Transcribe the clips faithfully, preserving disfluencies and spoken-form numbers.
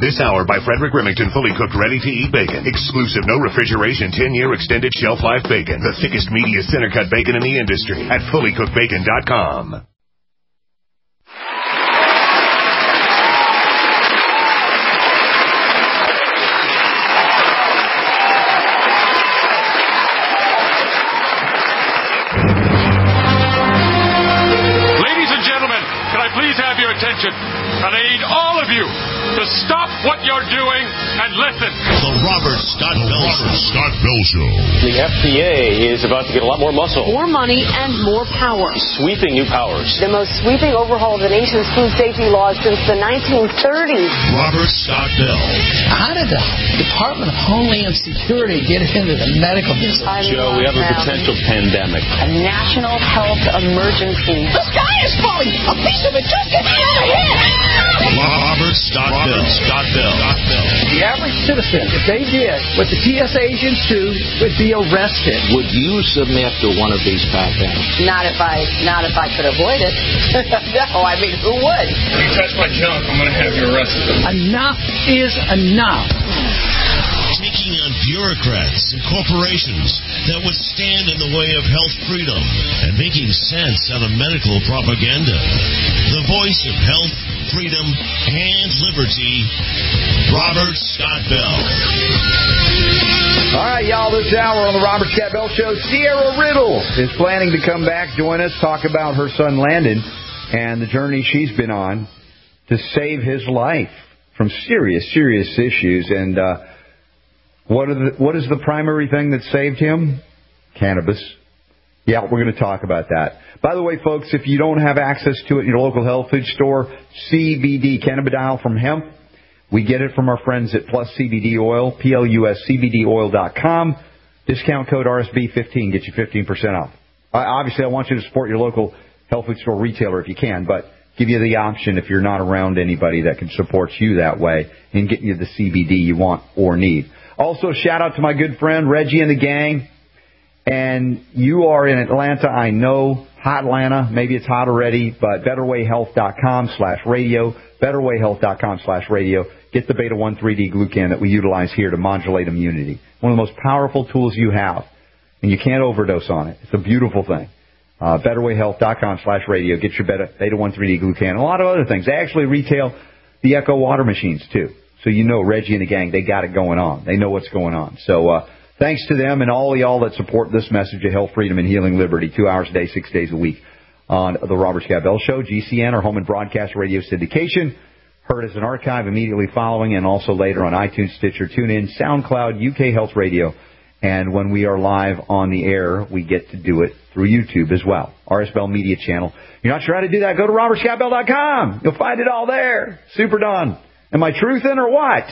This hour by Frederick Remington, fully cooked, ready-to-eat bacon. Exclusive, no refrigeration, ten-year extended shelf life bacon. The thickest, meatiest, center-cut bacon in the industry at fully cooked bacon dot com. Please have your attention, and I need all of you to stop what you're doing and listen. The Robert Scott Bell Show. Scott Bell Show. The F D A is about to get a lot more muscle. More money and more power. Sweeping new powers. The most sweeping overhaul of the nation's food safety laws since the nineteen thirties. Robert Scott Bell. How did the Department of Homeland Security get into the medical business? I'm Joe, we have a potential pandemic. A national health emergency. The sky is falling. A piece of it just get me out of here. Robert Scott Bell. Scott Bell. The average citizen, if they did what the T S A agents do, would be arrested. Would you submit to one of these pat downs? Not if I, not if I could avoid it. No, I mean, who would? If you touch my junk, I'm going to have you arrested. Enough is enough. Taking on bureaucrats and corporations that would stand in the way of health freedom and making sense out of medical propaganda. The voice of health, freedom, and liberty, Robert Scott Bell. All right, y'all, this hour on the Robert Scott Bell Show, Sierra Riddle is planning to come back, join us, talk about her son Landon and the journey she's been on to save his life from serious, serious issues. And uh, what, are the, what is the primary thing that saved him? Cannabis. Yeah, we're going to talk about that. By the way, folks, if you don't have access to it in your local health food store, C B D, cannabidiol from hemp, we get it from our friends at Plus C B D Oil, P L U S C B D oil dot com. Discount code R S B fifteen gets you fifteen percent off. Uh, obviously, I want you to support your local health food store retailer if you can, but give you the option if you're not around anybody that can support you that way in getting you the C B D you want or need. Also, shout out to my good friend Reggie and the gang. And you are in Atlanta, I know, hot Atlanta, maybe it's hot already, but betterwayhealth.com slash radio, betterwayhealth.com slash radio. Get the beta one three D glucan that we utilize here to modulate immunity. One of the most powerful tools you have, and you can't overdose on it. It's a beautiful thing. Uh, betterwayhealth.com slash radio. Get your beta, beta one three D glucan and a lot of other things. They actually retail the Echo water machines, too. So you know Reggie and the gang, they got it going on. They know what's going on. So, uh, thanks to them and all of y'all that support this message of health, freedom, and healing liberty, two hours a day, six days a week on the Robert Scott Bell Show, G C N, our home and broadcast radio syndication. Heard as an archive immediately following and also later on iTunes, Stitcher, TuneIn, SoundCloud, U K Health Radio. And when we are live on the air, we get to do it through YouTube as well. R S Bell Media Channel. You're not sure how to do that? Go to robert scott bell dot com. You'll find it all there. Super done. Am I truthing or what?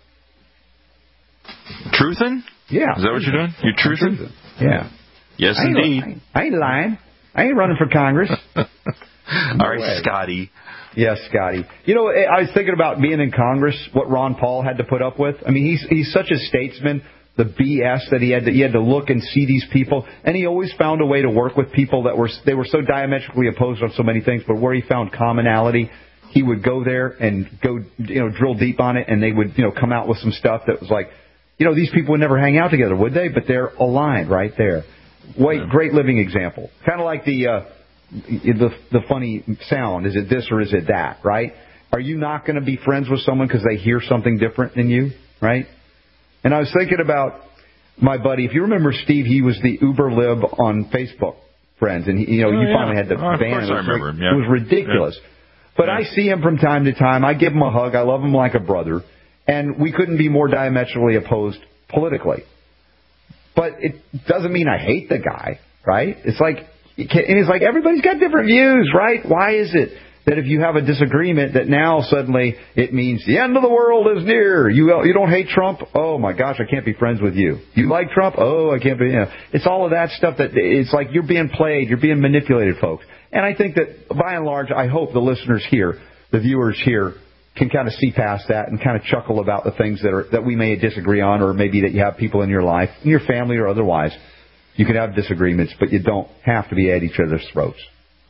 Truthing? Yeah. Is that what you're doing? You're truthing? truthing. Yeah. Yes, I indeed. I ain't, I ain't lying. I ain't running for Congress. No All right, way. Scotty. Yes, Scotty. You know, I was thinking about being in Congress, what Ron Paul had to put up with. I mean, he's he's such a statesman. The B S that he had to, he had to look and see these people, and he always found a way to work with people that were they were so diametrically opposed on so many things, but where he found commonality, he would go there and go, you know, drill deep on it, and they would, you know, come out with some stuff that was like, you know, these people would never hang out together, would they? But they're aligned right there. Wait, yeah. Great living example. Kind of like the, uh, the the funny sound. Is it this or is it that, right? Are you not going to be friends with someone because they hear something different than you, right? And I was thinking about my buddy. If you remember Steve, he was the Uber lib on Facebook, friends. And, he, you know, oh, you yeah. finally had to oh, ban him. it. I remember like, him, yeah. It was ridiculous. Yeah. But yeah. I see him from time to time. I give him a hug. I love him like a brother. And we couldn't be more diametrically opposed politically. But it doesn't mean I hate the guy, right? It's like, and it's like everybody's got different views, right? Why is it that if you have a disagreement that now suddenly it means the end of the world is near? You you don't hate Trump? Oh, my gosh, I can't be friends with you. You like Trump? Oh, I can't be. You know. It's all of that stuff that it's like you're being played, you're being manipulated, folks. And I think that by and large, I hope the listeners here, the viewers here, can kind of see past that and kind of chuckle about the things that are that we may disagree on, or maybe that you have people in your life, in your family or otherwise. You can have disagreements, but you don't have to be at each other's throats.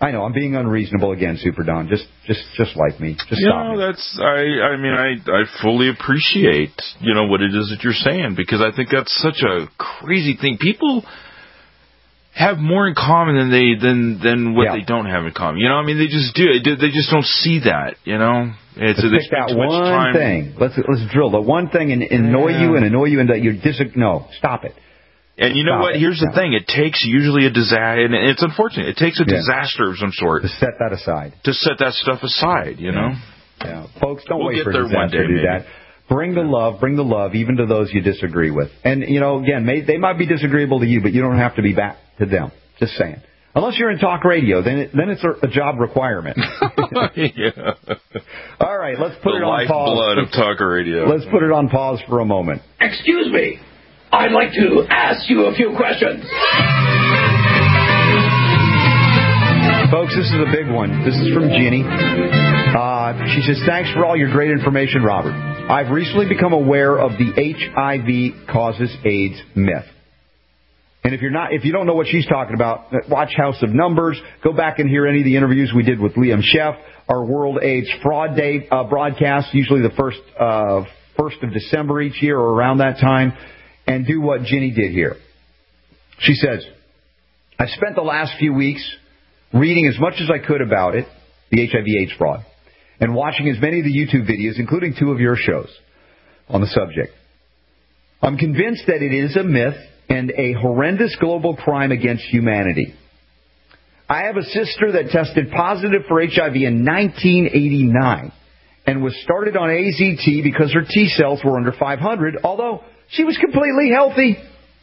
I know I'm being unreasonable again, Super Don. Just, just, just like me. Just you stop know, me. that's. I. I mean, I. I fully appreciate, you know, what it is that you're saying, because I think that's such a crazy thing. People have more in common than they than than what yeah. they don't have in common. You know, I mean, they just do. They just don't see that. You know, it's let's they pick that spend too much one time. thing. Let's let's drill the one thing and annoy yeah. you and annoy you and that you dis. No, stop it. And you know Stop what? it. Here's the Yeah. thing. It takes usually a disaster, and it's unfortunate. It takes a Yeah. disaster of some sort To set that aside. to set that stuff aside, you know? Yeah. Folks, don't We'll wait get for a there disaster one day, to do maybe. that. Bring the love, bring the love, even to those you disagree with. And, you know, again, may, they might be disagreeable to you, but you don't have to be back to them. Just saying. Unless you're in talk radio, then it, then it's a, a job requirement. yeah. All right, let's put the it on pause. The lifeblood of talk radio. Let's put it on pause for a moment. Excuse me. I'd like to ask you a few questions. Folks, this is a big one. This is from Ginny. Uh, she says, thanks for all your great information, Robert. I've recently become aware of the H I V causes AIDS myth. And if you're not, if you don't know what she's talking about, watch House of Numbers. Go back and hear any of the interviews we did with Liam Sheff, our World AIDS Fraud Day uh, broadcast, usually the first uh, first of December each year or around that time, and do what Ginny did here. She says, I spent the last few weeks reading as much as I could about it, the H I V AIDS fraud, and watching as many of the YouTube videos, including two of your shows, on the subject. I'm convinced that it is a myth and a horrendous global crime against humanity. I have a sister that tested positive for H I V in nineteen eighty-nine and was started on A Z T because her T cells were under five hundred, although she was completely healthy.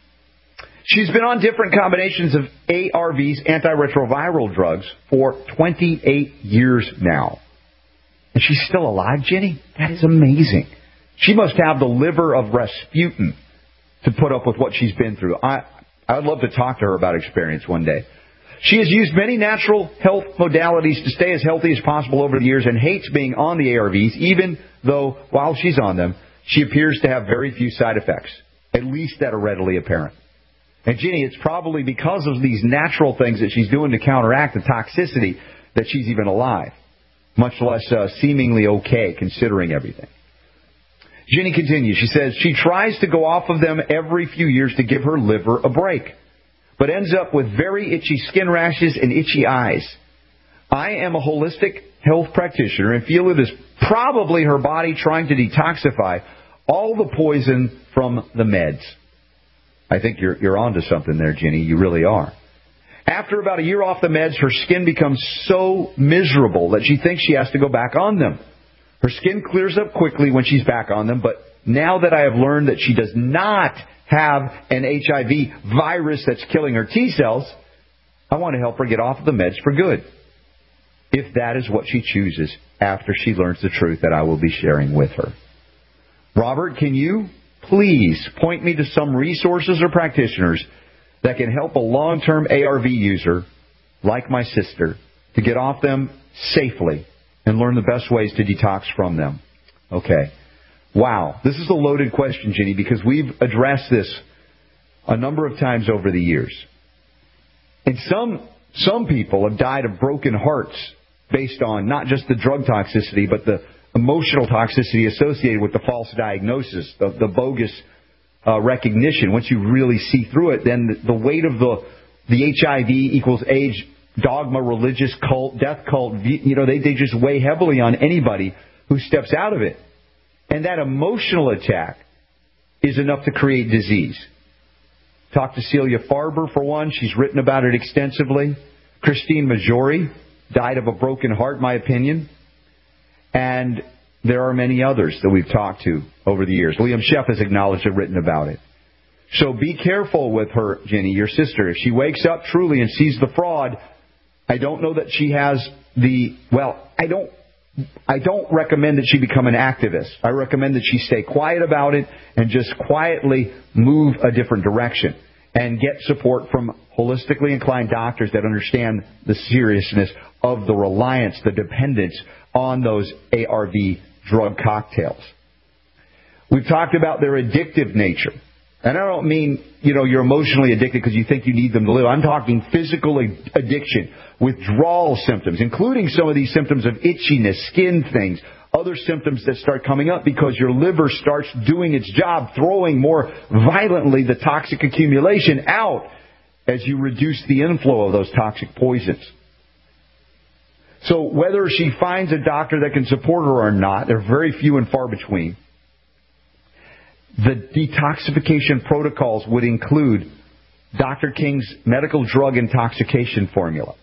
She's been on different combinations of A R Vs, antiretroviral drugs, for twenty-eight years now. And she's still alive, Jenny? That is amazing. She must have the liver of Rasputin to put up with what she's been through. I I would love to talk to her about experience one day. She has used many natural health modalities to stay as healthy as possible over the years and hates being on the A R Vs, even though while she's on them, she appears to have very few side effects, at least that are readily apparent. And Ginny, it's probably because of these natural things that she's doing to counteract the toxicity that she's even alive, much less uh, seemingly okay considering everything. Ginny continues. She says she tries to go off of them every few years to give her liver a break, but ends up with very itchy skin rashes and itchy eyes. I am a holistic health practitioner and feel it is probably her body trying to detoxify all the poison from the meds. I think you're you're onto something there, Ginny. You really are. After about a year off the meds, her skin becomes so miserable that she thinks she has to go back on them. Her skin clears up quickly when she's back on them, but now that I have learned that she does not have an H I V virus that's killing her T cells, I want to help her get off of the meds for good, if that is what she chooses after she learns the truth that I will be sharing with her. Robert, can you please point me to some resources or practitioners that can help a long-term A R V user like my sister to get off them safely and learn the best ways to detox from them? Okay. Wow. This is a loaded question, Ginny, because we've addressed this a number of times over the years. And some some people have died of broken hearts based on not just the drug toxicity, but the emotional toxicity associated with the false diagnosis, the, the bogus uh, recognition. Once you really see through it, then the, the weight of the the H I V equals age, dogma, religious cult, death cult, you know, they, they just weigh heavily on anybody who steps out of it. And that emotional attack is enough to create disease. Talk to Celia Farber, for one. She's written about it extensively. Christine Majori died of a broken heart, in my opinion. And there are many others that we've talked to over the years. Liam Sheff has acknowledged and written about it. So be careful with her, Ginny, your sister. If she wakes up truly and sees the fraud, I don't know that she has the, well, I don't, I don't recommend that she become an activist. I recommend that she stay quiet about it and just quietly move a different direction and get support from holistically inclined doctors that understand the seriousness of the reliance, the dependence on those A R V drug cocktails. We've talked about their addictive nature. And I don't mean, you know, you're emotionally addicted because you think you need them to live. I'm talking physical addiction, withdrawal symptoms, including some of these symptoms of itchiness, skin things, other symptoms that start coming up because your liver starts doing its job, throwing more violently the toxic accumulation out as you reduce the inflow of those toxic poisons. So whether she finds a doctor that can support her or not, they're very few and far between. The detoxification protocols would include Doctor King's medical drug intoxication formula.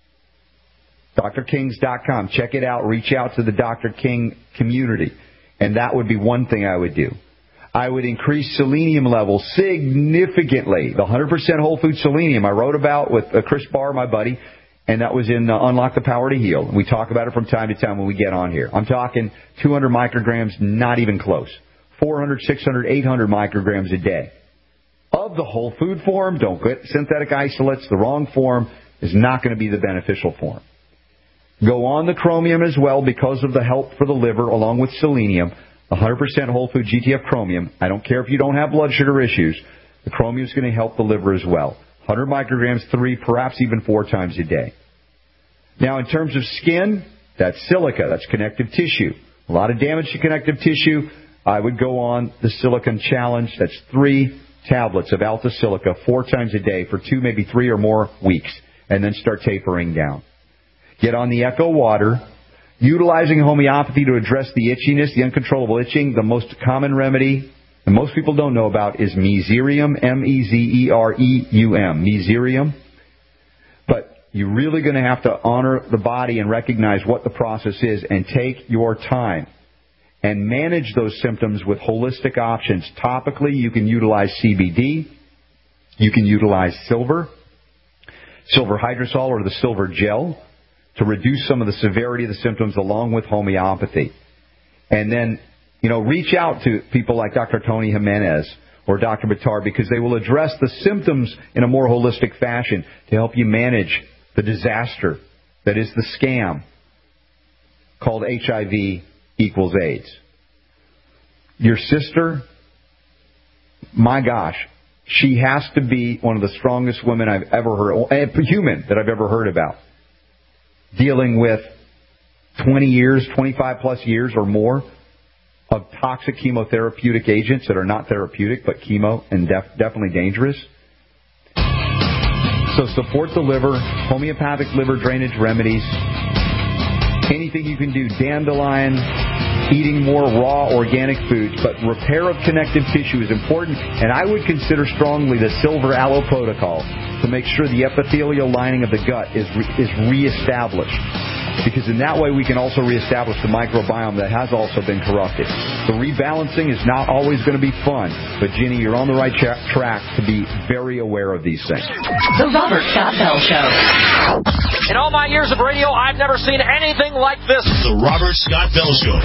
D R kings dot com. Check it out. Reach out to the Doctor King community. And that would be one thing I would do. I would increase selenium levels significantly. The one hundred percent whole food selenium I wrote about with uh, Chris Barr, my buddy, and that was in uh, Unlock the Power to Heal. We talk about it from time to time when we get on here. I'm talking two hundred micrograms, not even close. four hundred, six hundred, eight hundred micrograms a day. Of the whole food form, don't get synthetic isolates. The wrong form is not going to be the beneficial form. Go on the chromium as well because of the help for the liver along with selenium. one hundred percent whole food G T F chromium. I don't care if you don't have blood sugar issues. The chromium is going to help the liver as well. one hundred micrograms, three, perhaps even four times a day. Now, in terms of skin, that's silica. That's connective tissue. A lot of damage to connective tissue. I would go on the Silicon Challenge. That's three tablets of Alta Silica four times a day for two, maybe three or more weeks, and then start tapering down. Get on the Echo Water. Utilizing homeopathy to address the itchiness, the uncontrollable itching, the most common remedy, and most people don't know about, is Mezereum, M E Z E R E U M, Mezereum. But you're really going to have to honor the body and recognize what the process is and take your time and manage those symptoms with holistic options. Topically, you can utilize C B D. You can utilize silver, silver hydrosol or the silver gel to reduce some of the severity of the symptoms along with homeopathy. And then, you know, reach out to people like Doctor Tony Jimenez or Doctor Bitar because they will address the symptoms in a more holistic fashion to help you manage the disaster that is the scam called H I V equals AIDS. Your sister, my gosh, she has to be one of the strongest women I've ever heard, human that I've ever heard about, dealing with twenty years, twenty-five plus years or more of toxic chemotherapeutic agents that are not therapeutic but chemo and def- definitely dangerous. So support the liver, homeopathic liver drainage remedies, anything you can do, dandelion, eating more raw organic foods, but repair of connective tissue is important, and I would consider strongly the Silver Aloe Protocol to make sure the epithelial lining of the gut is re- is reestablished. Because in that way we can also reestablish the microbiome that has also been corrupted. The rebalancing is not always going to be fun, but Ginny, you're on the right tra- track to be very aware of these things. The Robert Scott Bell Show. In all my years of radio, I've never seen anything like this. The Robert Scott Bell Show.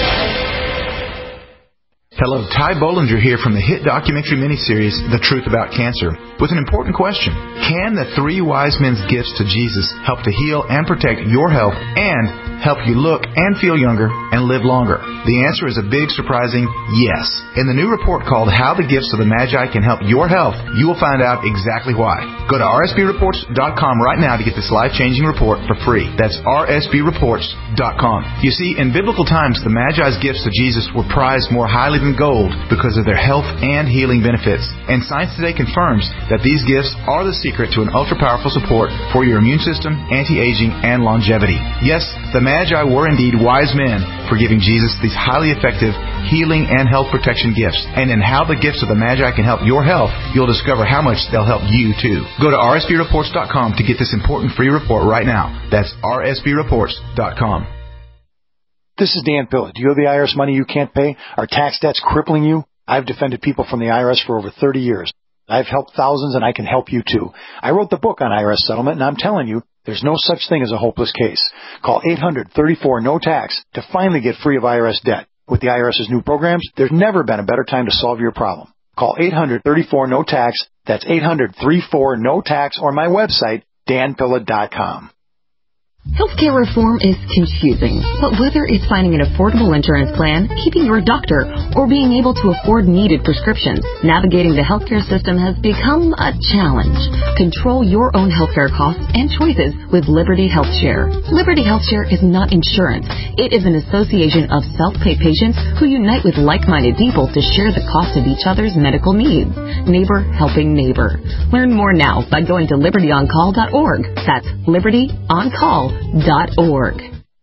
Hello, Ty Bollinger here from the hit documentary miniseries, The Truth About Cancer, with an important question. Can the three wise men's gifts to Jesus help to heal and protect your health and help you look and feel younger and live longer? The answer is a big, surprising yes. In the new report called How the Gifts of the Magi Can Help Your Health, you will find out exactly why. Go to R S B reports dot com right now to get this life-changing report for free. That's R S B reports dot com. You see, in biblical times, the Magi's gifts to Jesus were prized more highly than gold because of their health and healing benefits. And science today confirms that these gifts are the secret to an ultra-powerful support for your immune system, anti-aging, and longevity. Yes, the Magi were indeed wise men for giving Jesus these highly effective healing and health protection gifts. And in How the Gifts of the Magi Can Help Your Health, you'll discover how much they'll help you too. Go to R S B reports dot com to get this important free report right now. That's R S B reports dot com. This is Dan Pilla. Do you owe the I R S money you can't pay? Are tax debts crippling you? I've defended people from the I R S for over thirty years. I've helped thousands, and I can help you too. I wrote the book on I R S settlement, and I'm telling you, there's no such thing as a hopeless case. Call eight hundred, thirty-four, no tax to finally get free of I R S debt. With the IRS's new programs, there's never been a better time to solve your problem. Call eight hundred, thirty-four, no tax. That's eight hundred, thirty-four, no tax, or my website, dan pilla dot com. Healthcare reform is confusing, but whether it's finding an affordable insurance plan, keeping your doctor, or being able to afford needed prescriptions, navigating the healthcare system has become a challenge. Control your own healthcare costs and choices with Liberty HealthShare. Liberty HealthShare is not insurance. It is an association of self-pay patients who unite with like-minded people to share the cost of each other's medical needs. Neighbor helping neighbor. Learn more now by going to liberty on call dot org. That's liberty on call dot org.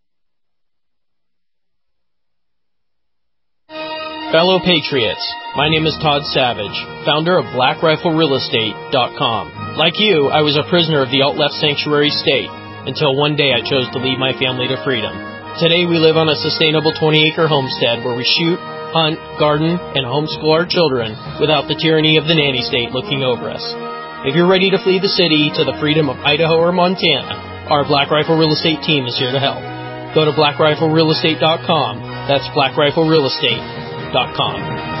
Fellow Patriots, my name is Todd Savage, founder of black rifle real estate dot com. Like you, I was a prisoner of the alt-left sanctuary state until one day I chose to lead my family to freedom. Today we live on a sustainable twenty-acre homestead where we shoot, hunt, garden, and homeschool our children without the tyranny of the nanny state looking over us. If you're ready to flee the city to the freedom of Idaho or Montana, our Black Rifle Real Estate team is here to help. Go to black rifle real estate dot com. That's black rifle real estate dot com.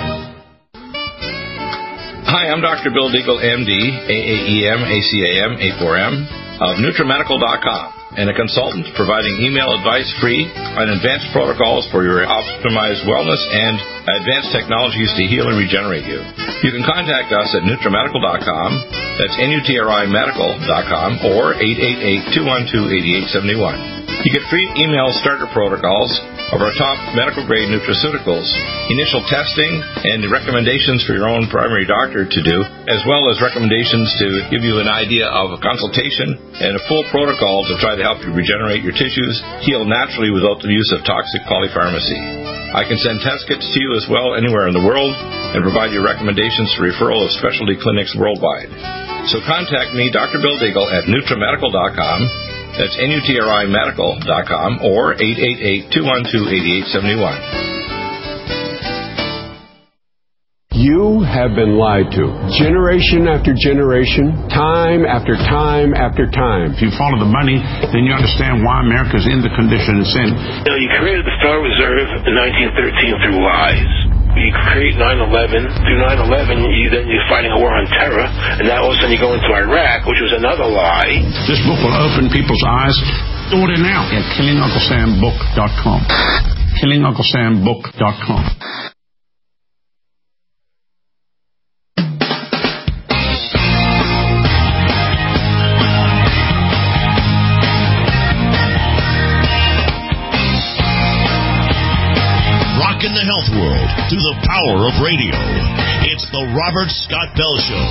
Hi, I'm Doctor Bill Deagle, M D, A A E M, A C A M, A four M, of NutriMedical dot com, and a consultant providing email advice free on advanced protocols for your optimized wellness and advanced technologies to heal and regenerate you. You can contact us at NutriMedical dot com, that's N U T R I Medical dot com, or eight eight eight, two one two, eight eight seven one. You get free email starter protocols of our top medical-grade nutraceuticals, initial testing, and recommendations for your own primary doctor to do, as well as recommendations to give you an idea of a consultation and a full protocol to try to help you regenerate your tissues, heal naturally without the use of toxic polypharmacy. I can send test kits to you as well anywhere in the world and provide you recommendations for referral of specialty clinics worldwide. So contact me, Doctor Bill Deagle, at NutriMedical dot com. That's N U T R I Medical dot com, or eight eight eight, two one two, eight eight seven one. You have been lied to. Generation after generation, time after time after time. If you follow the money, then you understand why America's in the condition it's in. You know, you created the Federal Reserve in nineteen thirteen through lies. You create nine eleven. Through nine eleven, you, then you're fighting a war on terror, and now all of a sudden you go into Iraq, which was another lie. This book will open people's eyes. Order now at killing uncle sam book dot com. killing uncle sam book dot com. In the health world through the power of radio. It's the Robert Scott Bell Show.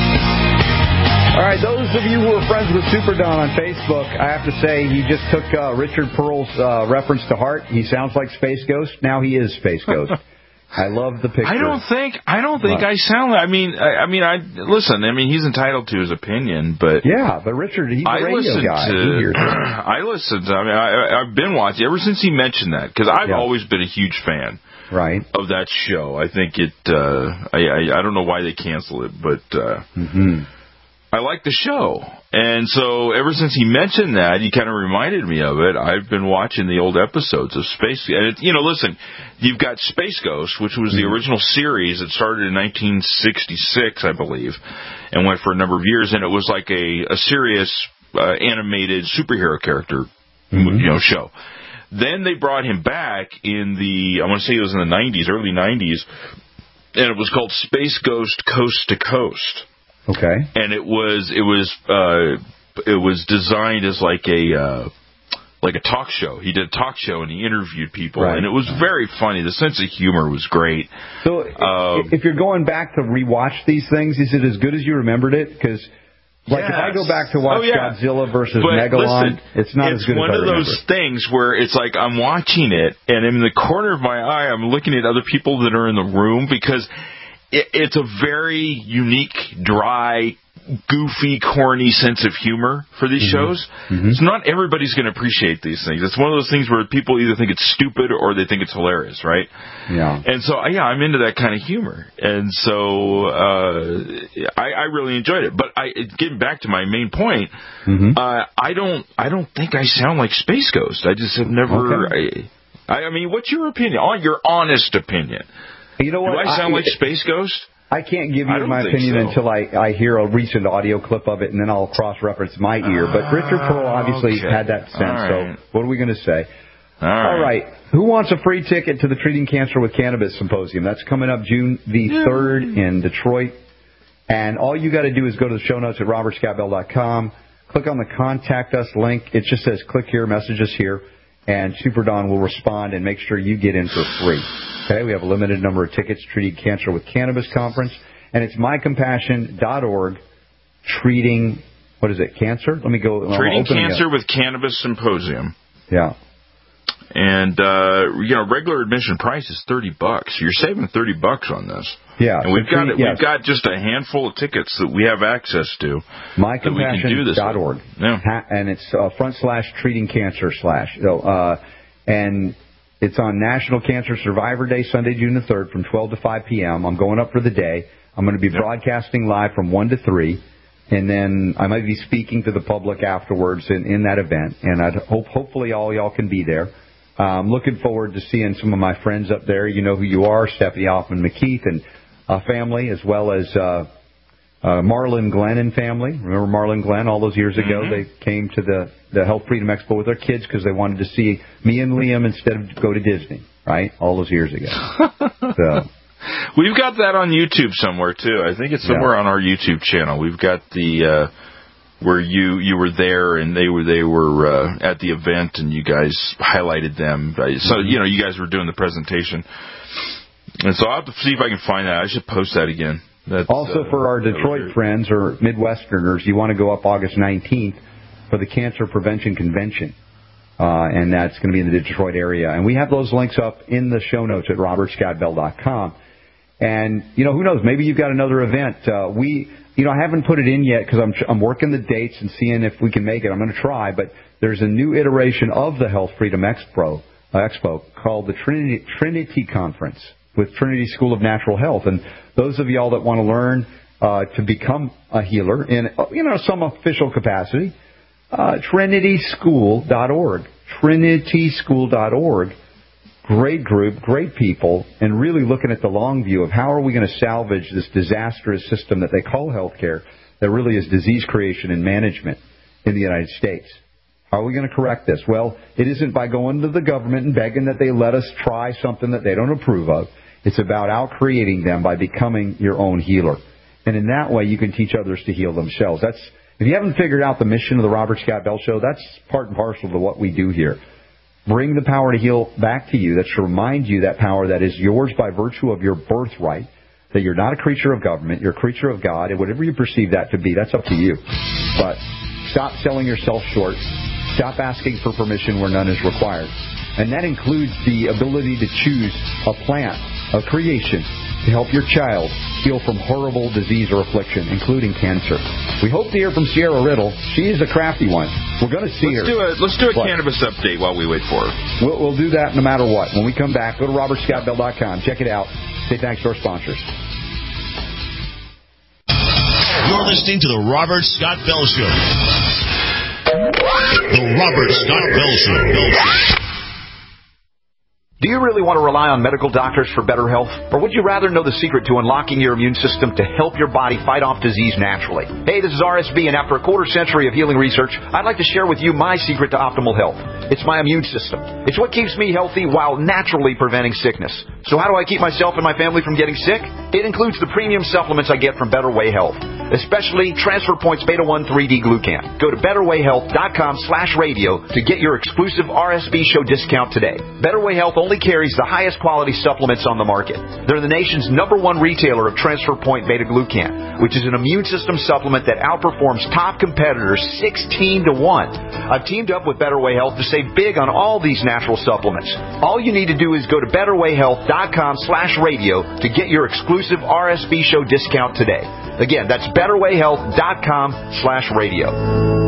All right, those of you who are friends with Super Don on Facebook, I have to say he just took uh, Richard Pearl's uh, reference to heart. He sounds like Space Ghost. Now he is Space Ghost. I love the picture. I don't think I don't think right. I sound like. I mean, I, I mean, I listen. I mean, he's entitled to his opinion, but yeah, but Richard, he's a I radio guy. To, he hears it. I listened. To, I mean, I, I've been watching ever since he mentioned that because I've yeah. always been a huge fan, right, of that show. I think it. Uh, I, I I don't know why they cancel it, but uh, mm-hmm. I like the show. And so ever since he mentioned that, he kind of reminded me of it. I've been watching the old episodes of Space... And it, you know, listen, you've got Space Ghost, which was the original series that started in nineteen sixty-six, I believe, and went for a number of years. And it was like a, a serious uh, animated superhero character, mm-hmm. you know, show. Then they brought him back in the... I want to say it was in the nineties, early nineties, and it was called Space Ghost Coast to Coast. Okay. And it was it was uh, it was designed as like a uh, like a talk show. He did a talk show and he interviewed people, right. and it was very funny. The sense of humor was great. So, um, if you're going back to rewatch these things, is it as good as you remembered it? Because, like, yes. if I go back to watch oh, yeah. Godzilla versus but Megalon, listen, it's not it's as good as I remember. It's one of those things where it's like I'm watching it, and in the corner of my eye, I'm looking at other people that are in the room because. It's a very unique, dry, goofy, corny sense of humor for these mm-hmm. shows. Mm-hmm. So not everybody's going to appreciate these things. It's one of those things where people either think it's stupid or they think it's hilarious, right? Yeah. And so, yeah, I'm into that kind of humor. And so uh, I, I really enjoyed it. But I, getting back to my main point, mm-hmm. uh, I don't I don't think I sound like Space Ghost. I just have never... Okay. I, I mean, what's your opinion? Your honest opinion. You know what? Do I sound I, like Space Ghost? I can't give you I my opinion so. until I, I hear a recent audio clip of it, and then I'll cross-reference my ear. But Richard Pearl obviously okay. had that sense, right. so what are we going to say? All right. All right. Who wants a free ticket to the Treating Cancer with Cannabis Symposium? That's coming up June the third in Detroit. And all you got to do is go to the show notes at robert scott bell dot com. Click on the Contact Us link. It just says click here, message us here. And Super Don will respond and make sure you get in for free. Okay, we have a limited number of tickets, Treating Cancer with Cannabis Conference. And it's my compassion dot org, treating, what is it, cancer? Let me go. Treating Cancer with Cannabis Symposium. Yeah. And, uh, you know, regular admission price is thirty bucks. You're saving thirty bucks on this. Yeah. And we've so got, treat, yes. we've got just a handful of tickets that we have access to. my compassion dot org. Yeah. Ha- and it's uh, front slash treating cancer slash. So, uh, and it's on National Cancer Survivor Day, Sunday, June the third, from twelve to five p.m. I'm going up for the day. I'm going to be yep. broadcasting live from one to three. And then I might be speaking to the public afterwards in, in that event. And I hope, hopefully all y'all can be there. I'm um, looking forward to seeing some of my friends up there. You know who you are, Stephanie Hoffman McKeith and uh, family, as well as uh, uh, Marlon Glenn and family. Remember Marlon Glenn all those years ago? Mm-hmm. They came to the, the Health Freedom Expo with their kids because they wanted to see me and Liam instead of go to Disney, right? All those years ago. So we've got that on YouTube somewhere, too. I think it's somewhere yeah. on our YouTube channel. We've got the... Uh, where you, you were there and they were they were uh, at the event and you guys highlighted them. So, you know, you guys were doing the presentation. And so I'll have to see if I can find that. I should post that again. That's, also, uh, for our Detroit friends or Midwesterners, you want to go up August nineteenth for the Cancer Prevention Convention. Uh, and that's going to be in the Detroit area. And we have those links up in the show notes at robert scott bell dot com. And, you know, who knows? Maybe you've got another event. Uh, we... You know, I haven't put it in yet because I'm I'm working the dates and seeing if we can make it. I'm going to try, but there's a new iteration of the Health Freedom Expo, uh, Expo called the Trinity, Trinity Conference with Trinity School of Natural Health. And those of y'all that want to learn uh, to become a healer in, you know, some official capacity, uh, trinity school dot org, trinity school dot org. Great group, great people, and really looking at the long view of how are we going to salvage this disastrous system that they call healthcare that really is disease creation and management in the United States. How are we going to correct this? Well, it isn't by going to the government and begging that they let us try something that they don't approve of. It's about out-creating them by becoming your own healer. And in that way, you can teach others to heal themselves. That's if you haven't figured out the mission of the Robert Scott Bell Show, that's part and parcel to what we do here. Bring the power to heal back to you. That's to remind you that power that is yours by virtue of your birthright, that you're not a creature of government, you're a creature of God, and whatever you perceive that to be, that's up to you. But stop selling yourself short. Stop asking for permission where none is required. And that includes the ability to choose a plant of creation to help your child heal from horrible disease or affliction, including cancer. We hope to hear from Sierra Riddle. She is a crafty one. We're going to see let's her. Do a, let's do a but cannabis update while we wait for her. We'll, we'll do that no matter what. When we come back, go to robert scott bell dot com. Check it out. Say thanks to our sponsors. You're listening to the Robert Scott Bell Show. The Robert Scott Bell Show. Bell Show. Do you really want to rely on medical doctors for better health? Or would you rather know the secret to unlocking your immune system to help your body fight off disease naturally? Hey, this is R S B, and after a quarter century of healing research, I'd like to share with you my secret to optimal health. It's my immune system. It's what keeps me healthy while naturally preventing sickness. So how do I keep myself and my family from getting sick? It includes the premium supplements I get from Better Way Health, especially Transfer Points Beta one three D Glucan. Go to better way health dot com slash radio to get your exclusive R S B show discount today. Better Way Health only carries the highest quality supplements on the market. They're the nation's number one retailer of Transfer Point Beta Glucan, which is an immune system supplement that outperforms top competitors sixteen to one. I've teamed up with Better Way Health to save big on all these natural supplements. All you need to do is go to better way health dot com slash radio to get your exclusive R S B show discount today. Again, that's better way health dot com slash radio.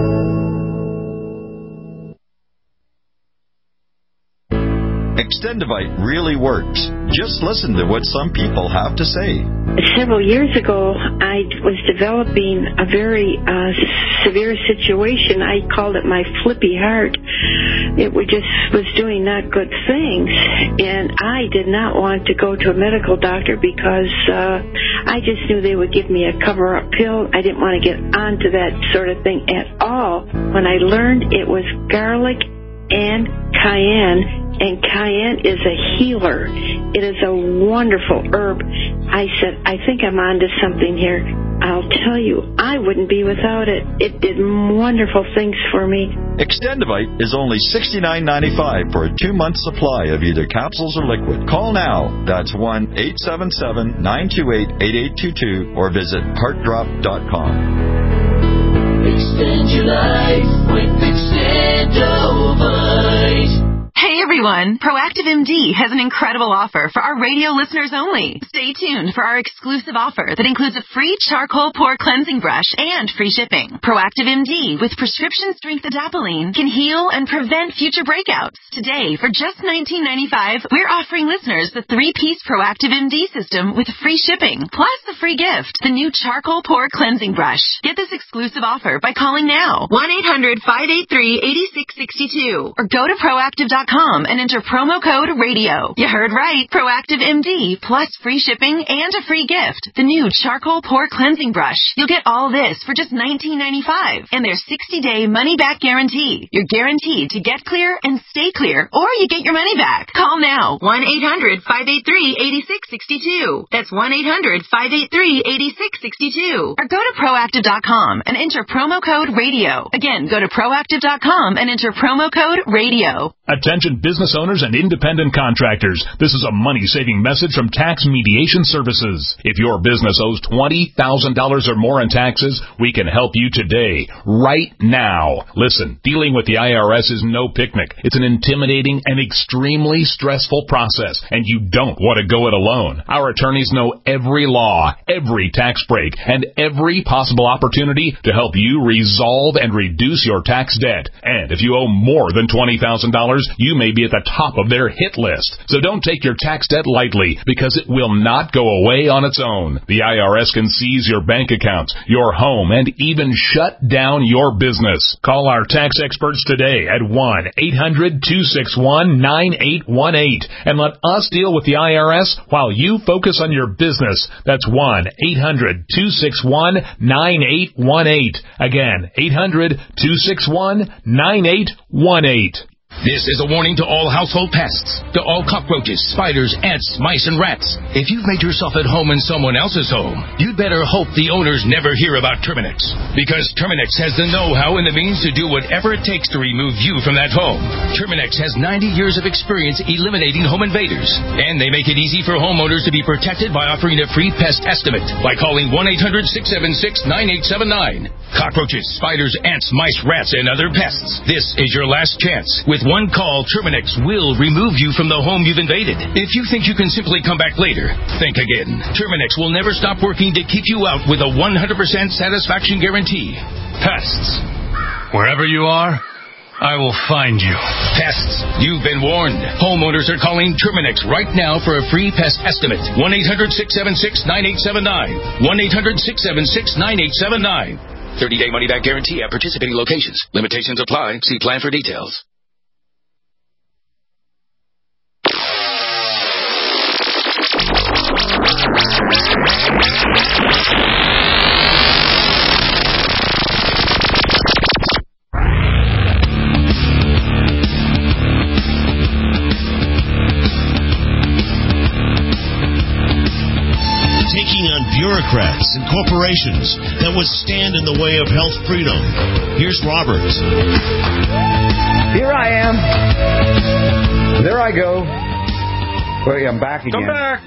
Extendivite really works. Just listen to what some people have to say. Several years ago, I was developing a very uh, severe situation. I called it my flippy heart. It was just was doing not good things, and I did not want to go to a medical doctor because uh, I just knew they would give me a cover-up pill. I didn't want to get onto that sort of thing at all. When I learned it was garlic and cayenne, and cayenne is a healer. It is a wonderful herb. I said, I think I'm onto something here. I'll tell you, I wouldn't be without it. It did wonderful things for me. Extendivite is only sixty-nine ninety-five for a two-month supply of either capsules or liquid. Call now. That's one eight seven seven, nine two eight, eight eight two two or visit heart drop dot com. Extend your life with Extendovite. Hey everyone, Proactive M D has an incredible offer for our radio listeners only. Stay tuned for our exclusive offer that includes a free charcoal pore cleansing brush and free shipping. Proactive M D with prescription strength adapalene can heal and prevent future breakouts. Today, for just nineteen ninety-five dollars, we're offering listeners the three-piece Proactive M D system with free shipping, plus the free gift, the new charcoal pore cleansing brush. Get this exclusive offer by calling now, one eight hundred, five eight three, eight six six two, or go to proactive dot com and enter promo code radio. You heard right. Proactive M D plus free shipping and a free gift, the new charcoal pore cleansing brush. You'll get all this for just nineteen ninety-five dollars and their sixty-day money-back guarantee. You're guaranteed to get clear and stay clear, or you get your money back. Call now, one eight hundred, five eight three, eight six six two. That's one eight hundred, five eight three, eight six six two. Or go to proactive dot com and enter promo code radio. Again, go to proactive dot com and enter promo code radio. Attention business owners and independent contractors. This is a money-saving message from Tax Mediation Services. If your business owes twenty thousand dollars or more in taxes, we can help you today, right now. Listen, dealing with the I R S is no picnic. It's an intimidating and extremely stressful process, and you don't want to go it alone. Our attorneys know every law, every tax break, and every possible opportunity to help you resolve and reduce your tax debt. And if you owe more than twenty thousand dollars, you may be at the top of their hit list. So don't take your tax debt lightly, because it will not go away on its own. The I R S can seize your bank accounts, your home, and even shut down your business. Call our tax experts today at one eight hundred, two six one, nine eight one eight and let us deal with the I R S while you focus on your business. That's one eight hundred, two six one, nine eight one eight. Again, eight hundred, two six one, nine eight one eight. This is a warning to all household pests, to all cockroaches, spiders, ants, mice, and rats. If you've made yourself at home in someone else's home, you'd better hope the owners never hear about Terminix. Because Terminix has the know-how and the means to do whatever it takes to remove you from that home. Terminix has ninety years of experience eliminating home invaders. And they make it easy for homeowners to be protected by offering a free pest estimate by calling one eight hundred, six seven six, nine eight seven nine. Cockroaches, spiders, ants, mice, rats, and other pests. This is your last chance. With one call, Terminix will remove you from the home you've invaded. If you think you can simply come back later, think again. Terminix will never stop working to keep you out with a one hundred percent satisfaction guarantee. Pests. Wherever you are, I will find you. Pests. You've been warned. Homeowners are calling Terminix right now for a free pest estimate. one eight hundred, six seven six, nine eight seven nine. one eight hundred, six seven six, nine eight seven nine. thirty-day money-back guarantee at participating locations. Limitations apply. See plan for details. Taking on bureaucrats and corporations that would stand in the way of health freedom. Here's Robert. Here I am. There I go. Wait, I'm back again. Come back.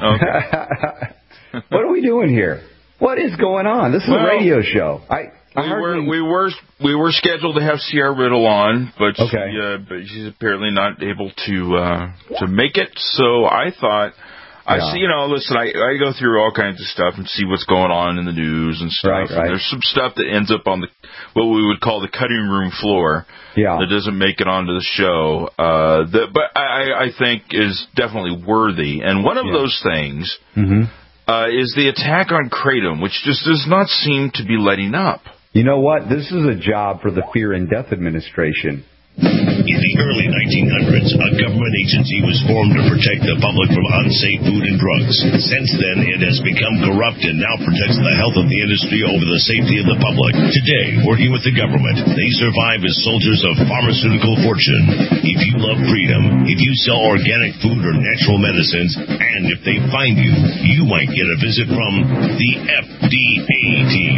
Okay. What are we doing here? What is going on? This is well, a radio show. I, I we hardly... were we were we were scheduled to have Sierra Riddle on, but okay. she, uh, but she's apparently not able to uh, to make it. So I thought I see, you know, listen, I, I go through all kinds of stuff and see what's going on in the news and stuff. Right, right. And there's some stuff that ends up on the what we would call the cutting room floor. Yeah. That doesn't make it onto the show. Uh, that, but I, I think is definitely worthy. And one of yeah. those things mm-hmm. uh, is the attack on Kratom, which just does not seem to be letting up. You know what? This is a job for the Fear and Death Administration. In the early nineteen hundreds, a government agency was formed to protect the public from unsafe food and drugs. Since then, it has become corrupt and now protects the health of the industry over the safety of the public. Today, working with the government, they survive as soldiers of pharmaceutical fortune. If you love freedom, if you sell organic food or natural medicines, and if they find you, you might get a visit from the F D A team.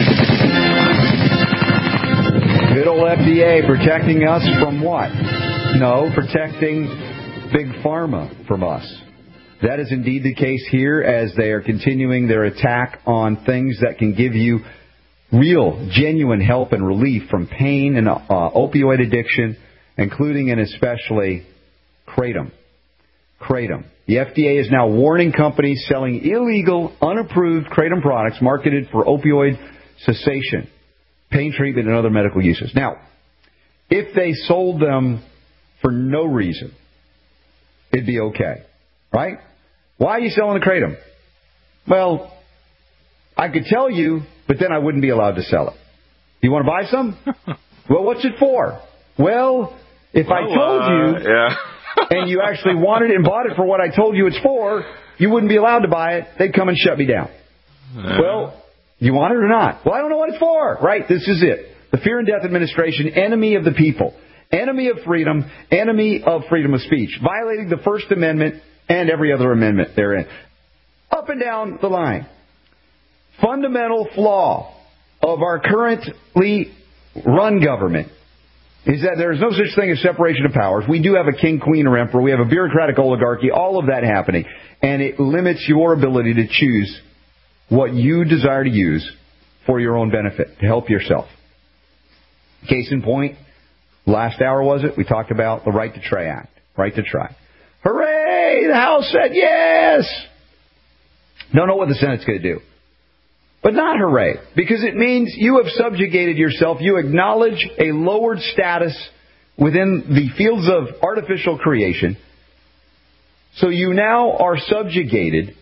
Good old F D A protecting us from what? No, protecting Big Pharma from us. That is indeed the case here as they are continuing their attack on things that can give you real, genuine help and relief from pain and uh, opioid addiction, including and especially Kratom. Kratom. The F D A is now warning companies selling illegal, unapproved Kratom products marketed for opioid cessation, pain treatment, and other medical uses. Now, if they sold them for no reason, it'd be okay, right? Why are you selling the Kratom? Well, I could tell you, but then I wouldn't be allowed to sell it. You want to buy some? Well, what's it for? Well, if well, I told you, uh, yeah. and you actually wanted it and bought it for what I told you it's for, you wouldn't be allowed to buy it. They'd come and shut me down. Yeah. Well, you want it or not? Well, I don't know what it's for. Right? This is it. The Fear and Death Administration, enemy of the people, enemy of freedom, enemy of freedom of speech, violating the First Amendment and every other amendment therein. Up and down the line. Fundamental flaw of our currently run government is that there is no such thing as separation of powers. We do have a king, queen, or emperor. We have a bureaucratic oligarchy, all of that happening. And it limits your ability to choose what you desire to use for your own benefit, to help yourself. Case in point, last hour was it? We talked about the Right to Try Act. Right to try. Hooray! The House said yes! Don't know what the Senate's going to do. But not hooray, because it means you have subjugated yourself. You acknowledge a lowered status within the fields of artificial creation. So you now are subjugated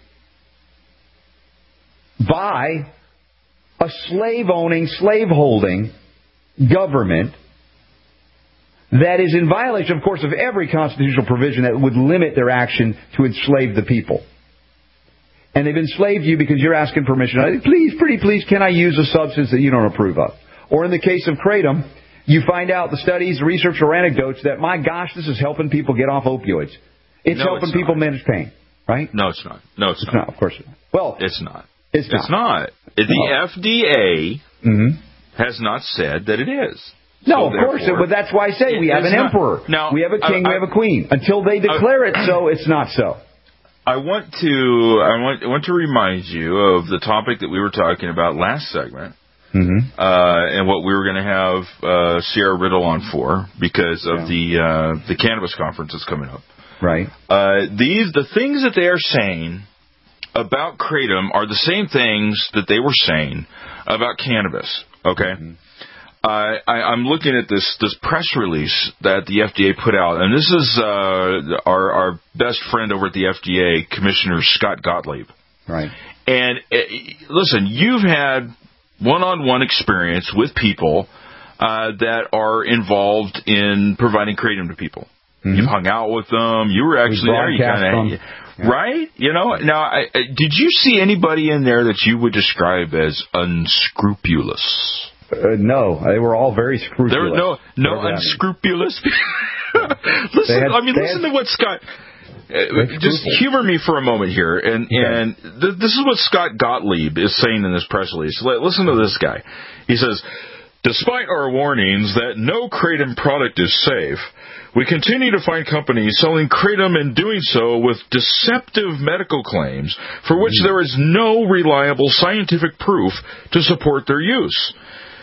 by a slave-owning, slave-holding government that is in violation, of course, of every constitutional provision that would limit their action to enslave the people. And they've enslaved you because you're asking permission. Please, pretty please, can I use a substance that you don't approve of? Or in the case of Kratom, you find out the studies, research, or anecdotes that, my gosh, this is helping people get off opioids. It's no, helping it's people not. manage pain, right? No, it's not. No, it's, it's not. not. Of course not. Well, it's not. It's not. It's not. The no. F D A mm-hmm. has not said that it is. No, so of course. But that's why I say we have an not, emperor. Now, we have a king. I, I, we have a queen. Until they declare I, it so, it's not so. I want to. I want. I want to remind you of the topic that we were talking about last segment, mm-hmm. uh, and what we were going to have uh, Sierra Riddle on for because of yeah. the uh, the cannabis conference that's coming up. Right. Uh, these the things that they are saying about Kratom are the same things that they were saying about cannabis. Okay. Mm-hmm. Uh, I, I'm looking at this this press release that the F D A put out, and this is uh, our our best friend over at the F D A, Commissioner Scott Gottlieb. Right. And uh, listen, you've had one-on-one experience with people uh, that are involved in providing Kratom to people. Mm-hmm. You've hung out with them. You were actually there. You kind of, yeah. Right? You know. Now, I, I, did you see anybody in there that you would describe as unscrupulous? Uh, no, they were all very scrupulous. There were no no Whatever unscrupulous. listen, had, I mean, listen had, to what Scott. Uh, just humor me for a moment here, and okay. and th- this is what Scott Gottlieb is saying in this press release. L- listen to this guy. He says, "Despite our warnings that no Kratom product is safe, we continue to find companies selling Kratom and doing so with deceptive medical claims for which mm. there is no reliable scientific proof to support their use."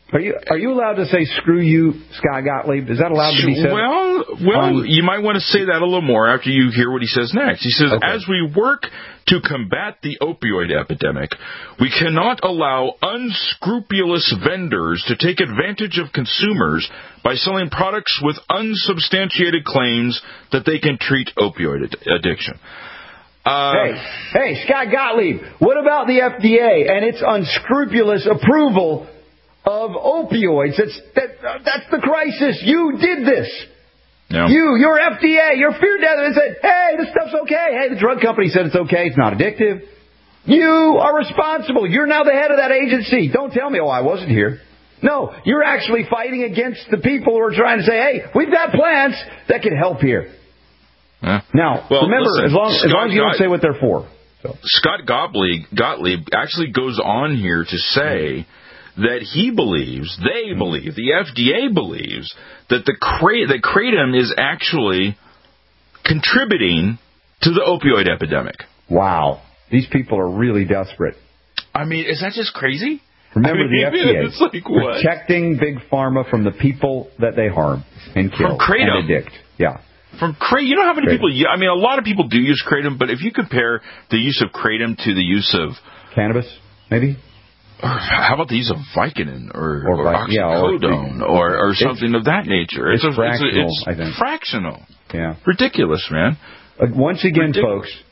Are you are you allowed to say "screw you, Scott Gottlieb"? Is that allowed to be said? Well, well, um, you might want to say that a little more after you hear what he says next. He says, okay. as we work to combat the opioid epidemic, we cannot allow unscrupulous vendors to take advantage of consumers by selling products with unsubstantiated claims that they can treat opioid ad- addiction. Uh, hey, hey, Scott Gottlieb, what about the F D A and its unscrupulous approval of opioids? That's that, uh, that's the crisis. You did this. Yeah. You, your F D A, your fear death, and said, hey, this stuff's okay. Hey, the drug company said it's okay. It's not addictive. You are responsible. You're now the head of that agency. Don't tell me, oh, I wasn't here. No, you're actually fighting against the people who are trying to say, hey, we've got plans that can help here. Yeah. Now, well, remember, listen, as long as, long as you don't Scott, say what they're for. So. Scott Gottlieb, Gottlieb actually goes on here to say that he believes, they believe, the F D A believes, that the Kra- that Kratom is actually contributing to the opioid epidemic. Wow. These people are really desperate. I mean, is that just crazy? Remember I mean, the F D A. It's like what? Protecting Big Pharma from the people that they harm and kill From Kratom. and addict. Yeah. From Kratom, you know how many Kratom. people, I mean, a lot of people do use Kratom, but if you compare the use of Kratom to the use of... Cannabis, maybe? Or how about the use of Vicodin or, or, or Vi- oxycodone yeah, or, or, or something of that nature? It's, it's, a, fractional, it's, a, I it's think. fractional. Yeah. Ridiculous, man. Uh, once again, Ridiculous. folks,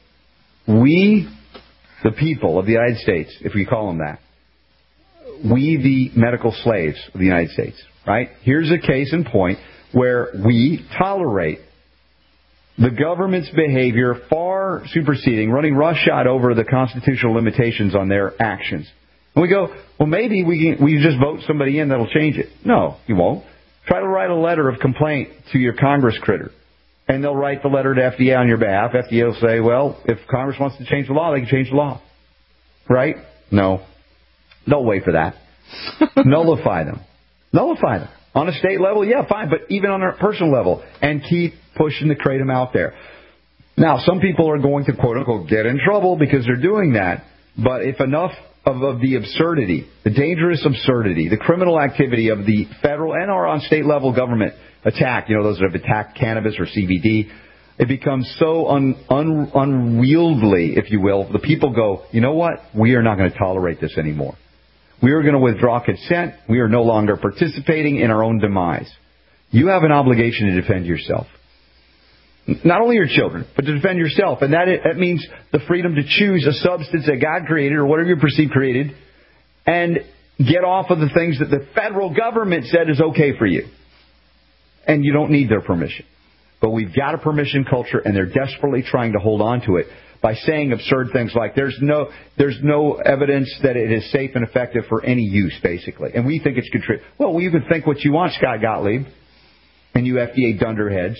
we, the people of the United States, if we call them that, we, the medical slaves of the United States, right? Here's a case in point where we tolerate the government's behavior far superseding, running roughshod over the constitutional limitations on their actions. And we go, well, maybe we can, we just vote somebody in that'll change it. No, you won't. Try to write a letter of complaint to your Congress critter, and they'll write the letter to F D A on your behalf. F D A will say, well, if Congress wants to change the law, they can change the law. Right? No. Don't wait for that. Nullify them. Nullify them. On a state level, yeah, fine, but even on a personal level, and keep pushing the kratom out there. Now, some people are going to, quote-unquote, get in trouble because they're doing that, but if enough of, of the absurdity, the dangerous absurdity, the criminal activity of the federal and or on state level government attack, you know, those that have attacked cannabis or C B D, it becomes so un, un, unwieldy, if you will. The people go, you know what? We are not going to tolerate this anymore. We are going to withdraw consent. We are no longer participating in our own demise. You have an obligation to defend yourself. Not only your children, but to defend yourself. And that, that means the freedom to choose a substance that God created or whatever you perceive created and get off of the things that the federal government said is okay for you. And you don't need their permission. But we've got a permission culture, and they're desperately trying to hold on to it by saying absurd things like there's no there's no evidence that it is safe and effective for any use, basically. And we think it's contrib- Well, you can think what you want, Scott Gottlieb, and you F D A dunderheads.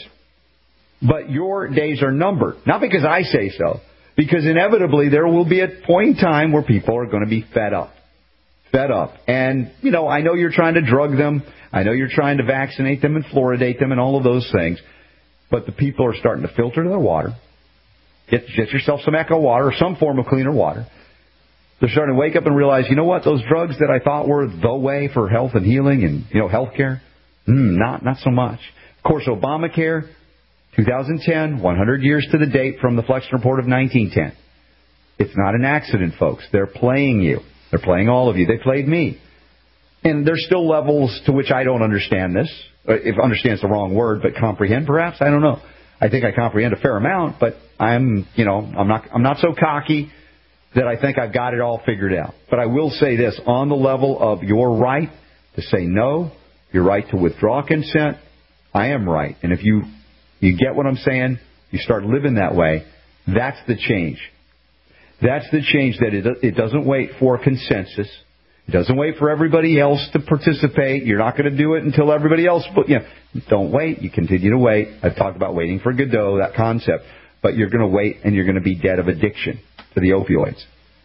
But your days are numbered. Not because I say so. Because inevitably there will be a point in time where people are going to be fed up. Fed up. And, you know, I know you're trying to drug them. I know you're trying to vaccinate them and fluoridate them and all of those things. But the people are starting to filter their water. Get, get yourself some Echo water or some form of cleaner water. They're starting to wake up and realize, you know what, those drugs that I thought were the way for health and healing and, you know, health care, mm, not, not so much. Of course, Obamacare, two thousand ten, one hundred years to the date from the Flex Report of nineteen ten. It's not an accident, folks. They're playing you. They're playing all of you. They played me. And there's still levels to which I don't understand this. If understand is the wrong word, but comprehend perhaps? I don't know. I think I comprehend a fair amount, but I'm, you know, I'm not, I'm not so cocky that I think I've got it all figured out. But I will say this, on the level of your right to say no, your right to withdraw consent, I am right. And if you, you get what I'm saying, you start living that way, that's the change. That's the change that it, it doesn't wait for consensus. It doesn't wait for everybody else to participate. You're not going to do it until everybody else. But, you know, don't wait. You continue to wait. I've talked about waiting for Godot, that concept. But you're going to wait, and you're going to be dead of addiction to the opioids.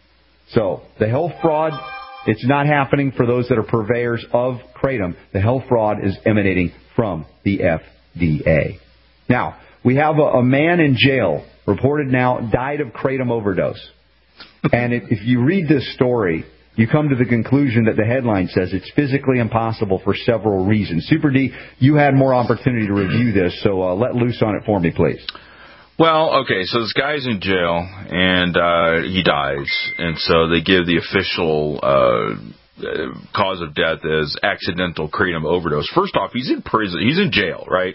So the health fraud, it's not happening for those that are purveyors of kratom. The health fraud is emanating from the F D A. Now, we have a, a man in jail, reported now, died of kratom overdose. And if, if you read this story, you come to the conclusion that the headline says it's physically impossible for several reasons. Super D, you had more opportunity to review this, so uh, let loose on it for me, please. Well, okay, so this guy's in jail, and uh, he dies, and so they give the official uh, cause of death as accidental kratom overdose. First off, he's in prison. He's in jail, right?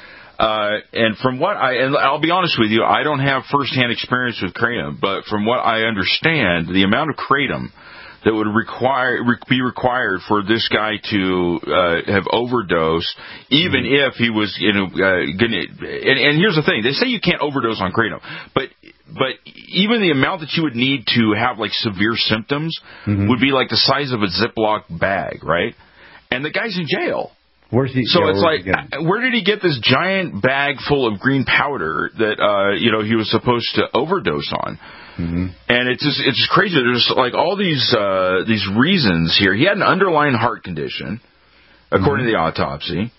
Uh, and from what I, and I'll be honest with you, I don't have firsthand experience with kratom, but from what I understand, the amount of kratom that would require be required for this guy to uh, have overdosed, even mm-hmm. if he was, you know, uh, gonna. And, and here's the thing: they say you can't overdose on kratom, but but even the amount that you would need to have like severe symptoms mm-hmm. would be like the size of a Ziploc bag, right? And the guy's in jail. Where's he? So yeah, it's like, where did he get this giant bag full of green powder that uh, you know he was supposed to overdose on? Mm-hmm. And it's just it's just crazy. There's like all these uh, these reasons here. He had an underlying heart condition, according mm-hmm. to the autopsy.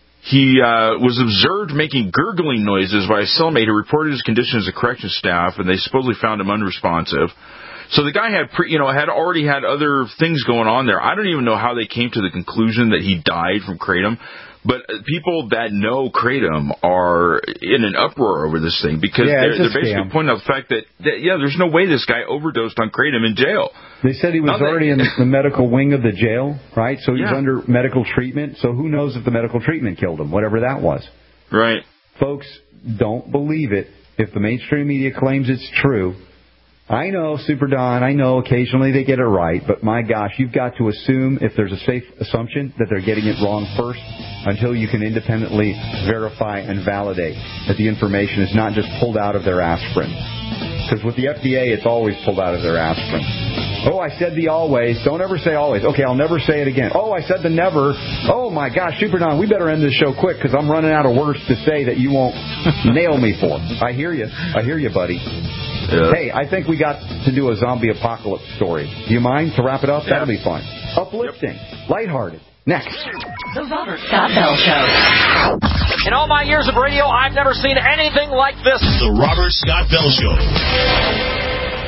He uh, was observed making gurgling noises by a cellmate who reported his condition to corrections staff, and they supposedly found him unresponsive. So the guy had, pre, you know, had already had other things going on there. I don't even know how they came to the conclusion that he died from kratom. But people that know kratom are in an uproar over this thing because yeah, they're, they're basically scam. pointing out the fact that, that, yeah, there's no way this guy overdosed on kratom in jail. They said he was Now already they, in the medical wing of the jail, right? So he was yeah. under medical treatment. So who knows if the medical treatment killed him, whatever that was. Right. Folks, don't believe it. If the mainstream media claims it's true, I know, Super Don, I know occasionally they get it right, but my gosh, you've got to assume, if there's a safe assumption, that they're getting it wrong first until you can independently verify and validate that the information is not just pulled out of their aspirin. Because with the F D A, it's always pulled out of their aspirin. Oh, I said the always. Don't ever say always. Okay, I'll never say it again. Oh, I said the never. Oh, my gosh, Super Don, we better end this show quick because I'm running out of words to say that you won't nail me for. I hear you. I hear you, buddy. Yeah. Hey, I think we got to do a zombie apocalypse story. Do you mind to wrap it up? Yeah. That'll be fun. Uplifting. Yep. Lighthearted. Next. The Robert Scott Bell Show. In all my years of radio, I've never seen anything like this. The Robert Scott Bell Show.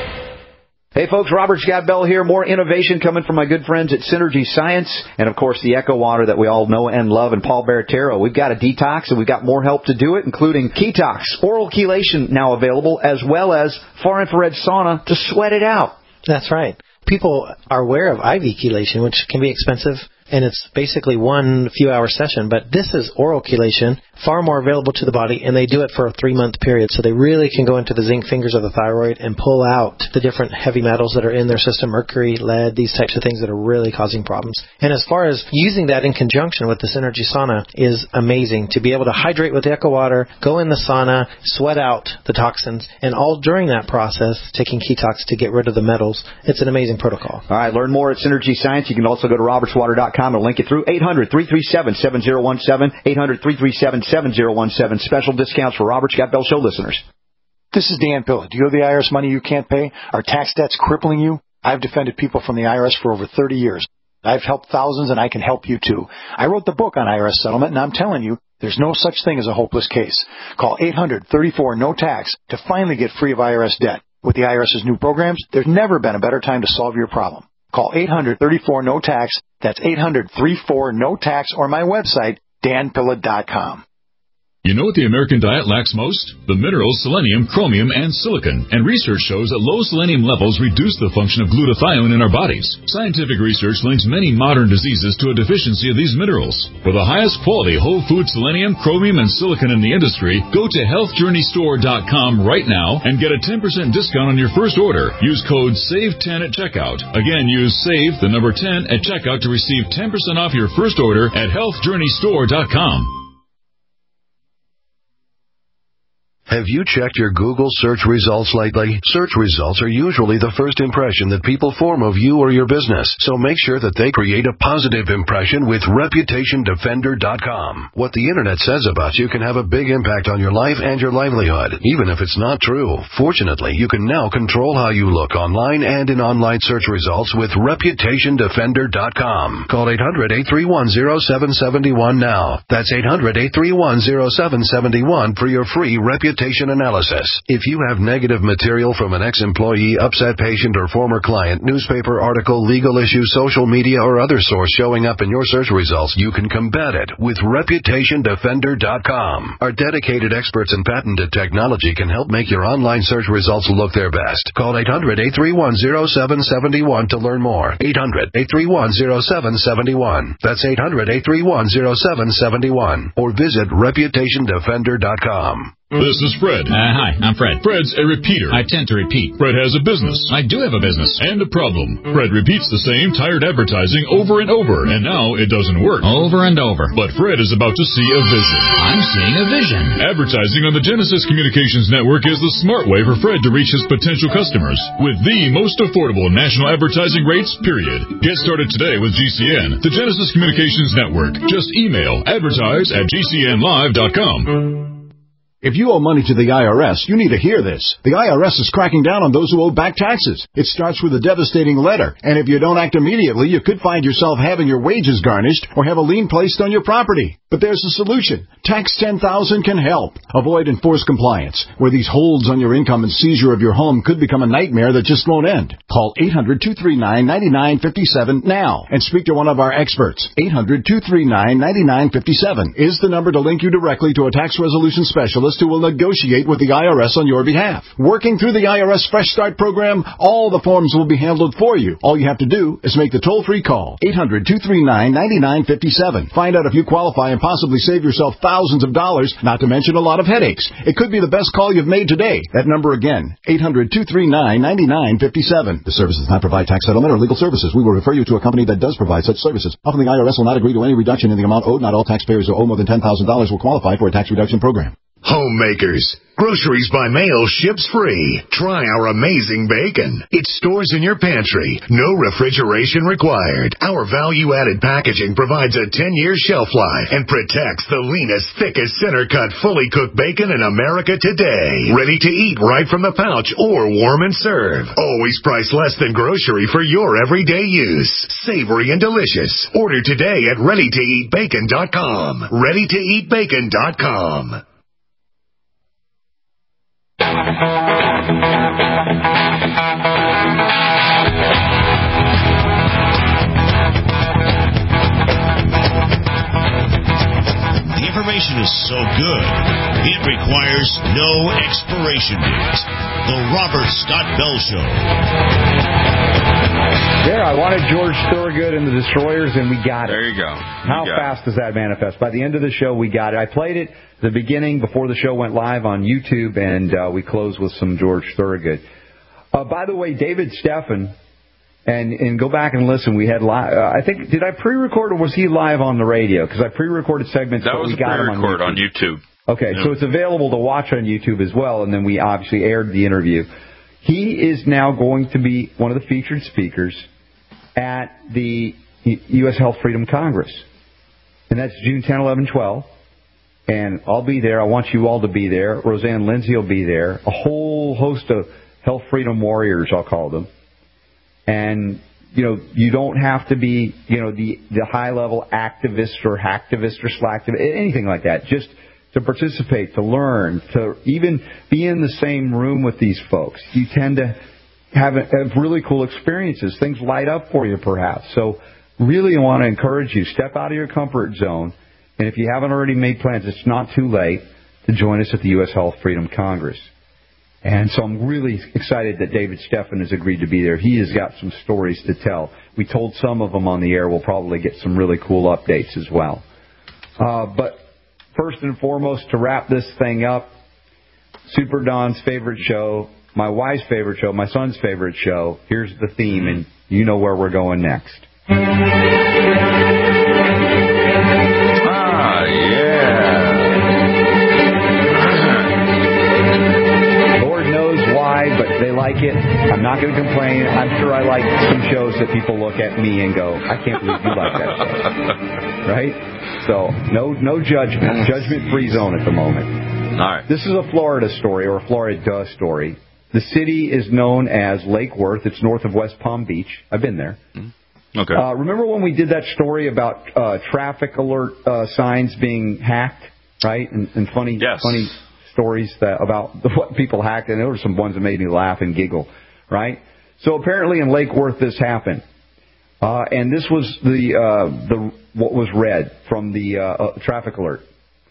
Hey folks, Robert Scott Bell here. More innovation coming from my good friends at Synergy Science. And of course the Echo Water that we all know and love, and Paul Baratero. We've got a detox and we've got more help to do it, including Ketox, oral chelation now available, as well as far infrared sauna to sweat it out. That's right. People are aware of I V chelation, which can be expensive, and it's basically one few hour session. But this is oral chelation, far more available to the body, and they do it for a three-month period. So they really can go into the zinc fingers of the thyroid and pull out the different heavy metals that are in their system, mercury, lead, these types of things that are really causing problems. And as far as using that in conjunction with the Synergy sauna is amazing, to be able to hydrate with the Echo Water, go in the sauna, sweat out the toxins, and all during that process, taking Ketox to get rid of the metals. It's an amazing protocol. All right, learn more at Synergy Science. You can also go to roberts water dot com and link it through eight hundred, three three seven, seven zero one seven, eight hundred, three three seven, seven zero one seven. Special discounts for Robert Scott Bell Show listeners. This is Dan Pilla. Do you owe the I R S money you can't pay? Are tax debts crippling you? I've defended people from the I R S for over thirty years. I've helped thousands, and I can help you too. I wrote the book on I R S settlement, and I'm telling you, there's no such thing as a hopeless case. Call eight hundred, thirty-four, no tax to finally get free of I R S debt. With the IRS's new programs, there's never been a better time to solve your problem. Call eight hundred, thirty-four, no tax. That's eight hundred, thirty-four, no tax, or my website, dan pilla dot com. You know what the American diet lacks most? The minerals selenium, chromium, and silicon. And research shows that low selenium levels reduce the function of glutathione in our bodies. Scientific research links many modern diseases to a deficiency of these minerals. For the highest quality whole food selenium, chromium, and silicon in the industry, go to health journey store dot com right now and get a ten percent discount on your first order. Use code save ten at checkout. Again, use SAVE, the number ten, at checkout to receive ten percent off your first order at health journey store dot com. Have you checked your Google search results lately? Search results are usually the first impression that people form of you or your business, so make sure that they create a positive impression with reputation defender dot com. What the Internet says about you can have a big impact on your life and your livelihood, even if it's not true. Fortunately, you can now control how you look online and in online search results with reputation defender dot com. Call eight hundred, eight three one, zero seven seven one now. That's eight hundred, eight three one, zero seven seven one for your free Reputation Reputation Analysis. If you have negative material from an ex-employee, upset patient, or former client, newspaper article, legal issue, social media, or other source showing up in your search results, you can combat it with Reputation Defender dot com. Our dedicated experts in patented technology can help make your online search results look their best. Call eight hundred, eight three one, zero seven seven one to learn more. eight hundred, eight three one, zero seven seven one. That's eight hundred, eight three one, zero seven seven one. Or visit Reputation Defender dot com. This is Fred. Uh, hi, I'm Fred. Fred's a repeater. I tend to repeat. Fred has a business. I do have a business. And a problem. Fred repeats the same tired advertising over and over, and now it doesn't work. Over and over. But Fred is about to see a vision. I'm seeing a vision. Advertising on the Genesis Communications Network is the smart way for Fred to reach his potential customers with the most affordable national advertising rates, period. Get started today with G C N, the Genesis Communications Network. Just email advertise at G C N live dot com. If you owe money to the I R S, you need to hear this. The I R S is cracking down on those who owe back taxes. It starts with a devastating letter, and if you don't act immediately, you could find yourself having your wages garnished or have a lien placed on your property. But there's a solution. Tax ten thousand can help. Avoid enforced compliance, where these holds on your income and seizure of your home could become a nightmare that just won't end. Call eight hundred, two three nine, nine nine five seven now and speak to one of our experts. eight hundred, two three nine, nine nine five seven is the number to link you directly to a tax resolution specialist who will negotiate with the I R S on your behalf. Working through the I R S Fresh Start program, all the forms will be handled for you. All you have to do is make the toll-free call. eight hundred, two three nine, nine nine five seven. Find out if you qualify and possibly save yourself thousands of dollars, not to mention a lot of headaches. It could be the best call you've made today. That number again, eight hundred, two three nine, nine nine five seven. The service does not provide tax settlement or legal services. We will refer you to a company that does provide such services. Often the I R S will not agree to any reduction in the amount owed. Not all taxpayers who owe more than ten thousand dollars will qualify for a tax reduction program. Homemakers. Groceries by mail ships free. Try our amazing bacon. It stores in your pantry. No refrigeration required. Our value-added packaging provides a ten-year shelf life and protects the leanest, thickest, center-cut, fully cooked bacon in America today. Ready to eat right from the pouch or warm and serve. Always priced less than grocery for your everyday use. Savory and delicious. Order today at ready to eat bacon dot com. ready to eat bacon dot com. The information is so good, it requires no expiration date. The Robert Scott Bell Show. There, I wanted George Thorogood and the Destroyers, and we got it. There you go. You How got fast does that manifest? By the end of the show, we got it. I played it at the beginning before the show went live on YouTube, and uh, we closed with some George Thorogood. Uh, by the way, David Steffen, and and go back and listen. We had live. Uh, I think did I pre-record or was he live on the radio? Because I pre-recorded segments, that but was we got him on pre-record YouTube. on YouTube. Okay, yeah. So it's available to watch on YouTube as well, and then we obviously aired the interview. He is now going to be one of the featured speakers at the U S Health Freedom Congress. And that's June tenth, eleven, twelve. And I'll be there. I want you all to be there. Roseanne Lindsay will be there. A whole host of health freedom warriors, I'll call them. And, you know, you don't have to be, you know, the, the high-level activist or hacktivist or slacktivist, anything like that. Just to participate, to learn, to even be in the same room with these folks. You tend to have, have really cool experiences. Things light up for you, perhaps. So really want to encourage you, step out of your comfort zone. And if you haven't already made plans, it's not too late to join us at the U S Health Freedom Congress. And so I'm really excited that David Steffen has agreed to be there. He has got some stories to tell. We told some of them on the air. We'll probably get some really cool updates as well. Uh, but first and foremost, to wrap this thing up, Super Don's favorite show, my wife's favorite show, my son's favorite show. Here's the theme, and you know where we're going next. Ah, yeah. Lord knows why, but they like it. I'm not going to complain. I'm sure I like some shows that people look at me and go, I can't believe you like that show. Right? So, no no judgment. Judgment-free zone at the moment. All right. This is a Florida story, or a Florida story. The city is known as Lake Worth. It's north of West Palm Beach. I've been there. Okay. Uh, remember when we did that story about uh, traffic alert uh, signs being hacked, right? And, and funny, yes. funny stories that about what people hacked, and there were some ones that made me laugh and giggle, right? So apparently in Lake Worth this happened. Uh, and this was the uh, the what was read from the uh, uh, traffic alert.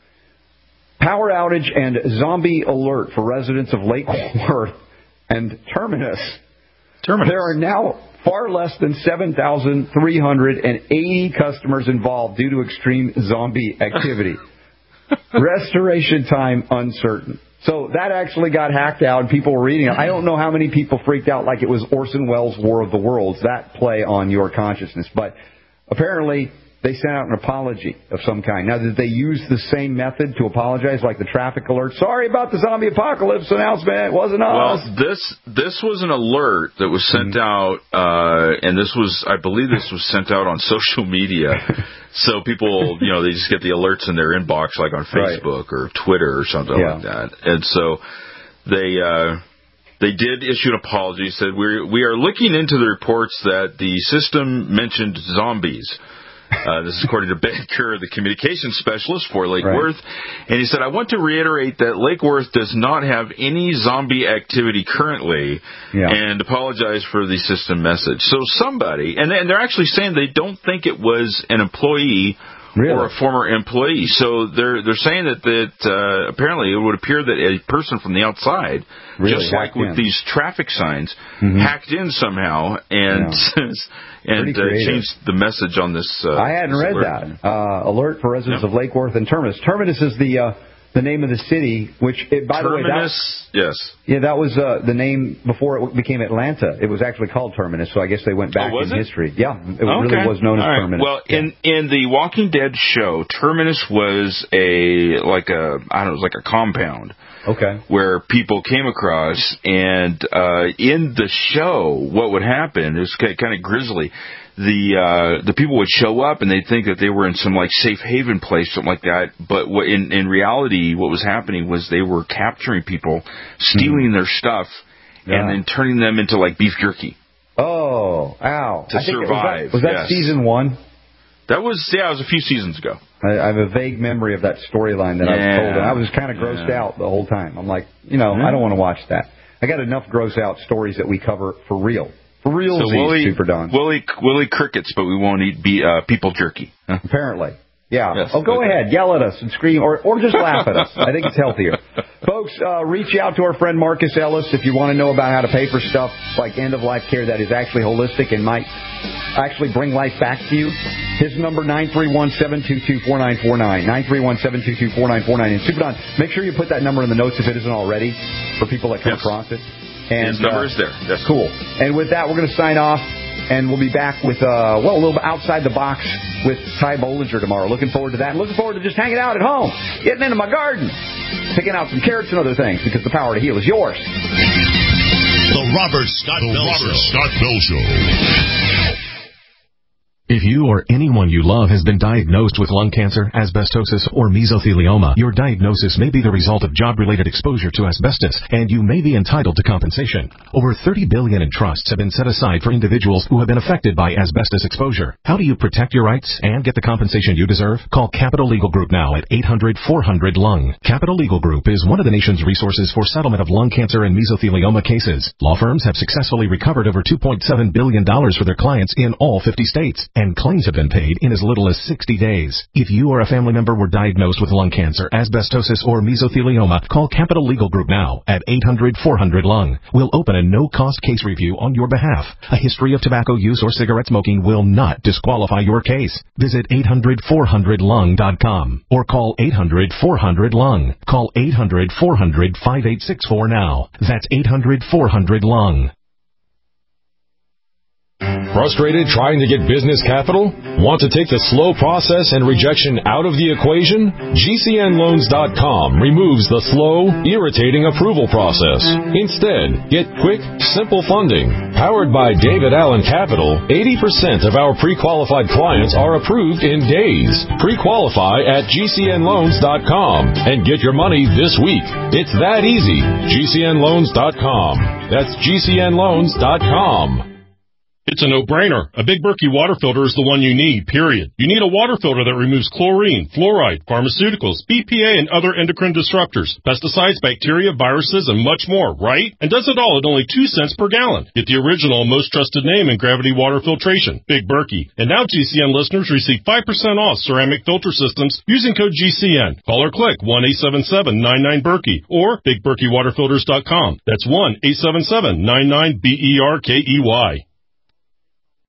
Power outage and zombie alert for residents of Lake Worth and Terminus. Terminus. There are now far less than seven thousand three hundred eighty customers involved due to extreme zombie activity. Restoration time uncertain. So that actually got hacked out, and people were reading it. I don't know how many people freaked out like it was Orson Welles' War of the Worlds, that play on your consciousness. But apparently they sent out an apology of some kind. Now, did they use the same method to apologize, like the traffic alert? Sorry about the zombie apocalypse announcement. It wasn't us. Well, this this was an alert that was sent mm-hmm. out, uh, and this was, I believe this was sent out on social media. So people, you know, they just get the alerts in their inbox, like on Facebook right. or Twitter or something yeah. like that. And so they uh, they did issue an apology, said, we we are looking into the reports that the system mentioned zombies. Uh, this is according to Ben Kerr, the communications specialist for Lake right. Worth. And he said, I want to reiterate that Lake Worth does not have any zombie activity currently yeah. and apologize for the system message. So somebody, and they're actually saying they don't think it was an employee really? or a former employee. So they're they're saying that, that uh, apparently it would appear that a person from the outside, really? just like with in. these traffic signs, mm-hmm. hacked in somehow and... Yeah. And uh, changed the message on this. Uh, I hadn't read alert. that. Uh, alert for residents yeah. of Lake Worth and Terminus. Terminus is the uh, the name of the city, which, it, by Terminus, the way, that, yes. Yeah, that was uh, the name before it became Atlanta. It was actually called Terminus, so I guess they went back oh, in it? history. Yeah, it okay. really was known as All right. Terminus. Well, yeah. in in the Walking Dead show, Terminus was a like a I don't know, it was like a compound. Okay. Where people came across, and uh, in the show, what would happen, it was kind of grisly. The uh, the people would show up and they'd think that they were in some like safe haven place, something like that. But what, in in reality, what was happening was they were capturing people, stealing mm-hmm. their stuff, yeah. and then turning them into like beef jerky. Oh, ow! To I think survive. It, was that, was that yes. season one? That was yeah, it was a few seasons ago. I, I have a vague memory of that storyline that yeah. I was told, and I was kind of grossed yeah. out the whole time. I'm like, you know, yeah. I don't want to watch that. I got enough gross out stories that we cover for real. For real, so we'll eat, Super Don. We'll eat, we'll eat crickets, but we won't eat be, uh, people jerky. Huh? Apparently. Yeah. Yes, oh, go okay. ahead. Yell at us and scream, or, or just laugh at us. I think it's healthier. Folks, uh, reach out to our friend Marcus Ellis if you want to know about how to pay for stuff like end-of-life care that is actually holistic and might actually bring life back to you. His number, nine three one, seven two two, four nine four nine. nine three one, seven two two, four nine four nine. And Super Don, make sure you put that number in the notes if it isn't already for people that come yes. across it. And, His number uh, is there. Yes. Cool. And with that, we're going to sign off, and we'll be back with, uh, well, a little bit outside the box with Ty Bollinger tomorrow. Looking forward to that. And looking forward to just hanging out at home, getting into my garden, picking out some carrots and other things, because the power to heal is yours. The Robert Scott the Bell Robert Show. Scott Bell Show. If you or anyone you love has been diagnosed with lung cancer, asbestosis, or mesothelioma, your diagnosis may be the result of job-related exposure to asbestos, and you may be entitled to compensation. Over thirty billion dollars in trusts have been set aside for individuals who have been affected by asbestos exposure. How do you protect your rights and get the compensation you deserve? Call Capital Legal Group now at eight hundred, four hundred, lung. Capital Legal Group is one of the nation's resources for settlement of lung cancer and mesothelioma cases. Law firms have successfully recovered over two point seven billion dollars for their clients in all fifty states. And claims have been paid in as little as sixty days. If you or a family member were diagnosed with lung cancer, asbestosis, or mesothelioma, call Capital Legal Group now at eight hundred, four hundred, lung. We'll open a no-cost case review on your behalf. A history of tobacco use or cigarette smoking will not disqualify your case. Visit eight hundred, four hundred, lung dot com or call eight hundred, four hundred, lung. Call eight hundred, four hundred, five eight six four now. That's eight hundred, four hundred, lung. Frustrated trying to get business capital? Want to take the slow process and rejection out of the equation? G C N loans dot com removes the slow, irritating approval process. Instead, get quick, simple funding. Powered by David Allen Capital, eighty percent of our pre-qualified clients are approved in days. Pre-qualify at G C N loans dot com and get your money this week. It's that easy. G C N loans dot com. That's G C N loans dot com. It's a no-brainer. A Big Berkey water filter is the one you need, period. You need a water filter that removes chlorine, fluoride, pharmaceuticals, B P A, and other endocrine disruptors, pesticides, bacteria, viruses, and much more, right? And does it all at only two cents per gallon. Get the original and most trusted name in gravity water filtration, Big Berkey. And now G C N listeners receive five percent off ceramic filter systems using code G C N. Call or click one eight seven seven nine nine Berkey or big berkey water filters dot com. That's one eight seven seven nine nine B E R K E Y.